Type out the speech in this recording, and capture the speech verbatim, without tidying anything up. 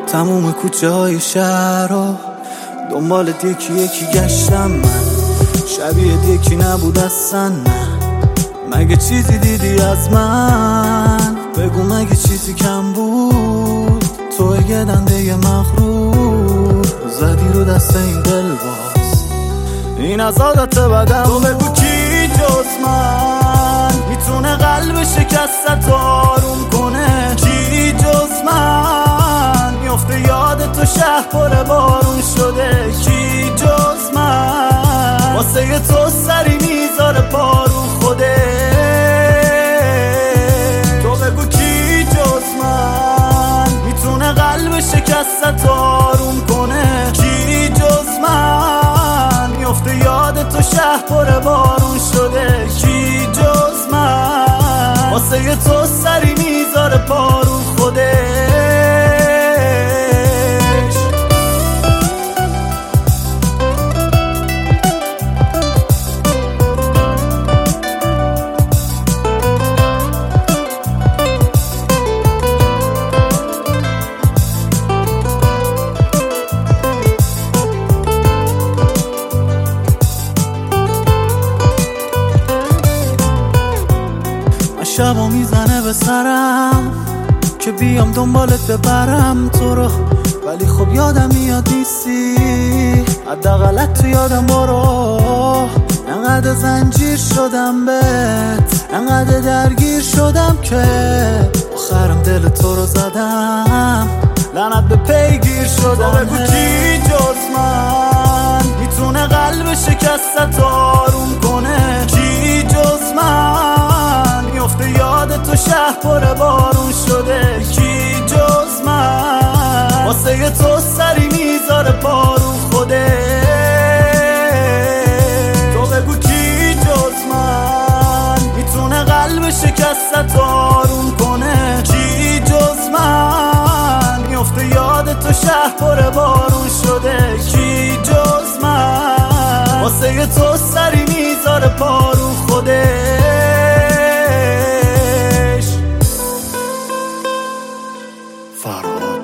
تموم کوچه های شهر رو دنبال یکی یکی گشتم من، شبیه یکی نبود اصلا. نه مگه چیزی دیدی از من؟ بگو مگه چیزی کم بود؟ تو یه دنده مغرور زدی رو دست این دلواز، این از عادت بدم. تو بگو کی جز من میتونه قلب شکستت آروم کنه؟ کی جز من میفته یاد تو شهر پر بارون شده؟ کی جز من واسه تو سری میذاره پارو خوده؟ تو بگو کی جز من میتونه قلب شکستت آروم کنه؟ کی جز من میفته یاد تو شهر پر بارون شده؟ کی جز من واسه تو سری میذاره پارو خوده؟ شبا میزنه به سرم که بیام دنبالت ببرم تو رو، ولی خب یادم میاد نیستی، حداقل تو یادم برو. انقدر زنجیر شدم بهت، انقدر درگیر شدم که آخرم دل تو رو زدم، لعنت به پیگیر شدم. بگو کی جز من میتونه قلب شکستت آروم کنه؟ کی جز من میفته یاد تو شهر پر بارون شده؟ کی جز من واسه تو سری میذاره پارو خوده؟ تو بگو کی جز من میتونه قلب شکستت آروم کنه؟ کی جز من میفته یاد تو شهر پر بارون شده؟ کی جز من واسه تو سری میذاره پارو خوده؟ فرهاد